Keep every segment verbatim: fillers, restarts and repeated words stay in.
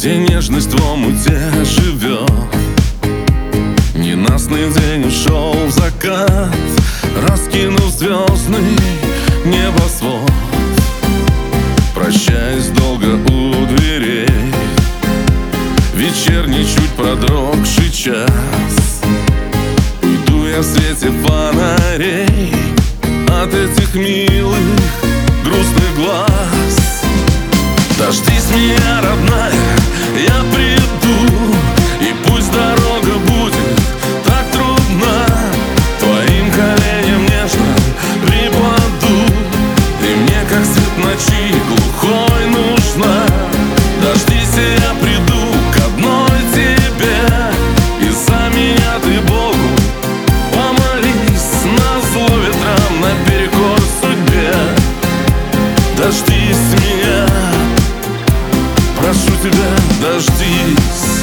где нежность в омуте живет. Ненастный день ушел в закат, раскинув звездный небосвод. Прощаясь долго у дверей, вечерний чуть продрогший час. Уйду я в свете фонарей от этих милых грустных глаз. Дождись меня, родная, я приду, и пусть дорога будет так трудна, твоим коленям нежно припаду. Ты мне как свет ночи глухой нужна. Дождись, и я приду к одной тебе, и за меня ты Богу помолись, назло ветрам наперекор судьбе. Дождись меня, прошу тебя, дождись.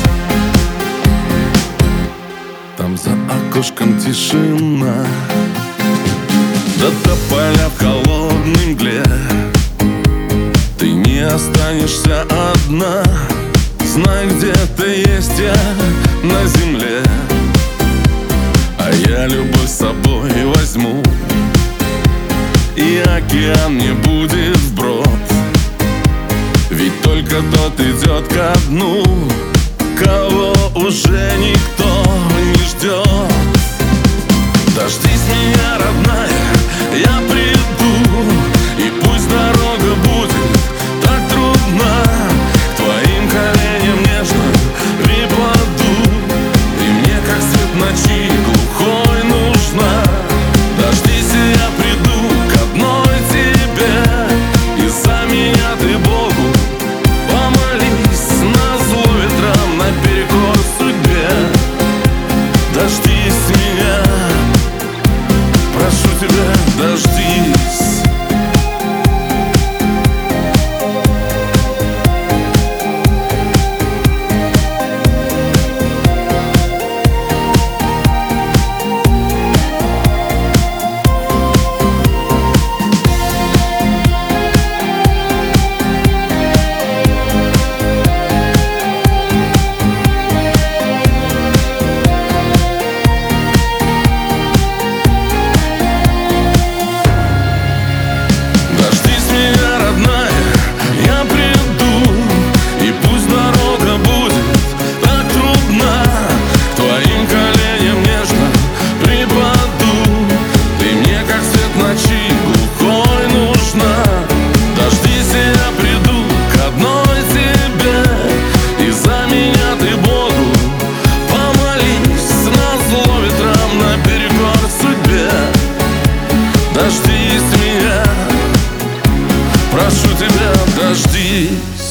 Там за окошком тишина, до тополя в холодной мгле. Ты не останешься одна, знай, где-то есть я на земле. А я любовь с собой возьму, и океан не будет вброд. Ведь только тот идет ко дну, кого уже никто не ждет. Дождись меня, родная, я приду, и пусть дорога будет так трудна, к твоим коленям нежно припаду. Ты мне как свет ночи глухой нужна. Дождись, и я приду к одной тебе, и за меня ты Богу помолись, назло ветрам наперекор судьбе. Дождись меня, прошу тебя, дождись. Дождись меня, прошу тебя, дождись.